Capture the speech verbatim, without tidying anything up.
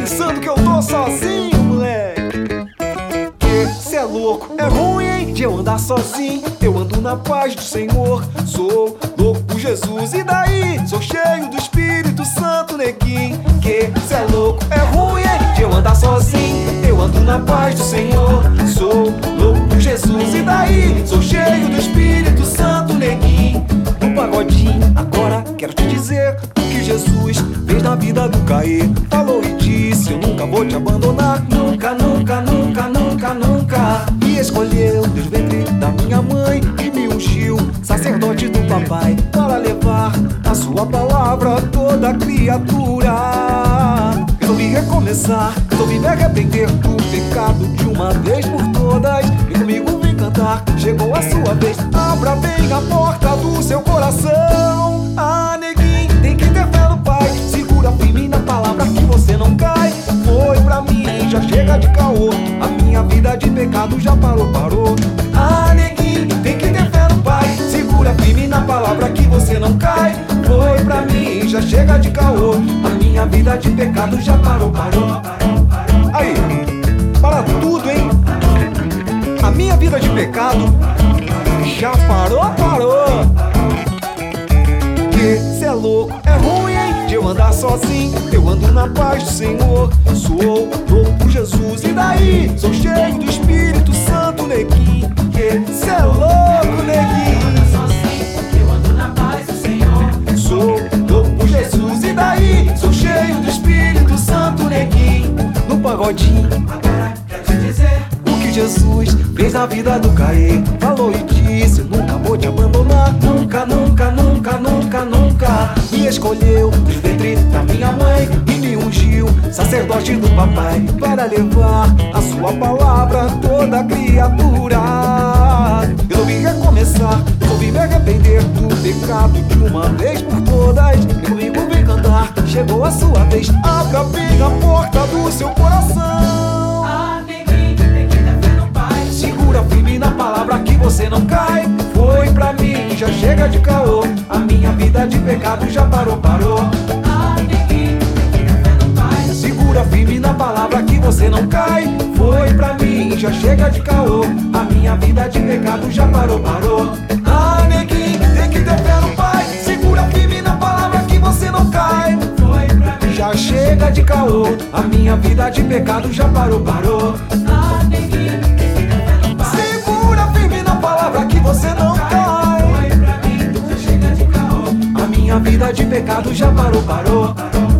pensando que eu tô sozinho, moleque? Que cê é louco, é ruim, hein? De eu andar sozinho, eu ando na paz do Senhor. Sou louco por Jesus, e daí? Sou cheio do Espírito Santo, neguinho. Que cê é louco, é ruim, hein? De eu andar sozinho, eu ando na paz do Senhor. Sou louco por Jesus, e daí? Sou cheio do Espírito Santo, neguinho. No pagodinho, agora quero te dizer o que Jesus fez na vida do Caê. Falou e disse: eu nunca vou te abandonar. Nunca, nunca, nunca, nunca, nunca. Me escolheu Deus ventre da minha mãe e me ungiu sacerdote do papai para levar a sua palavra a toda criatura. Resolvi recomeçar, resolvi me arrepender do pecado de uma vez por todas. E comigo vem cantar, chegou a sua vez. Abra bem a porta do seu coração. Ah, neguinho, tem que ter fé no Pai. Segura firme na palavra que você não cai. Foi pra mim, já chega de caô. A minha vida de pecado já parou, parou. Ah, neguinho, tem que ter fé no Pai. Segura firme na palavra que você não cai. Foi pra mim, já chega de caô. A minha vida de pecado já parou, parou. Aí, para tudo, hein? A minha vida de pecado já parou, parou. Que cê é louco, é ruim, hein? De eu andar sozinho, eu ando na paz do Senhor. Sou louco por Jesus, e daí? Sou cheio do Espírito Santo, neguinho. Que cê é louco, neguinho. Eu ando na paz do Senhor. Sou louco por Jesus, e daí? Sou cheio do Espírito Santo, neguinho. No pagodinho, Agora quero te dizer o que Jesus fez na vida do Caê. Falou e disse: eu nunca vou te abandonar. Nunca, nunca, nunca, nunca, nunca. Me escolheu dos ventre da minha mãe e me ungiu sacerdote do papai para levar a sua palavra a toda criatura. Eu resolvi recomeçar, resolvi me arrepender do pecado de uma vez por todas. E comigo vem cantar, chegou a sua vez. Abra bem a porta do seu coração. Ah, neguinho, tem que ter fé no Pai. Segura firme na palavra que você não cai. Foi pra mim, já chega de caô. A minha vida de pecado já parou, parou. Ah, neguinho, tem que ter fé no Pai. Segura firme na palavra que você não cai. Foi pra mim, já chega de caô. A minha vida de pecado já parou, parou. Ah, neguinho, tem que ter fé no Pai. Segura firme na palavra que você não cai. Foi pra mim. Já chega de caô. A minha vida de pecado já parou, parou. Ah, neguinho, tem que ter fé no Pai. Segura firme na palavra que você não cai. Foi pra mim, já chega de caô. A minha vida de pecado já parou, parou.